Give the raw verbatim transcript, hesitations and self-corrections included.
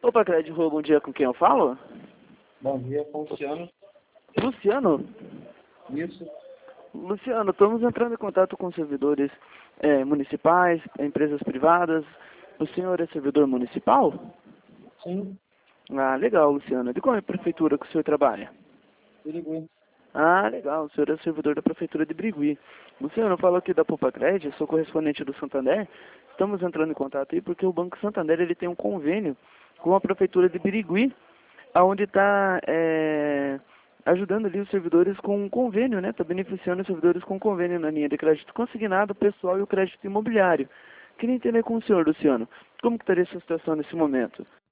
Opa, Crédito Rua, bom dia, com quem eu falo? Bom dia, com o Luciano. Luciano? Isso. Luciano, estamos entrando em contato com servidores é, municipais, empresas privadas. O senhor é servidor municipal? Sim. Ah, legal, Luciano. De qual é a prefeitura que o senhor trabalha? Birigui. Ah, legal, o senhor é servidor da prefeitura de Birigui. Luciano, eu falo aqui da Poupa Crédito, sou correspondente do Santander. Estamos entrando em contato aí porque o Banco Santander ele tem um convênio com a prefeitura de Birigui, onde está é, ajudando ali os servidores com um convênio, né? Está beneficiando os servidores com convênio na linha de crédito consignado, pessoal e o crédito imobiliário. Queria entender com o senhor, Luciano, como que estaria essa situação nesse momento?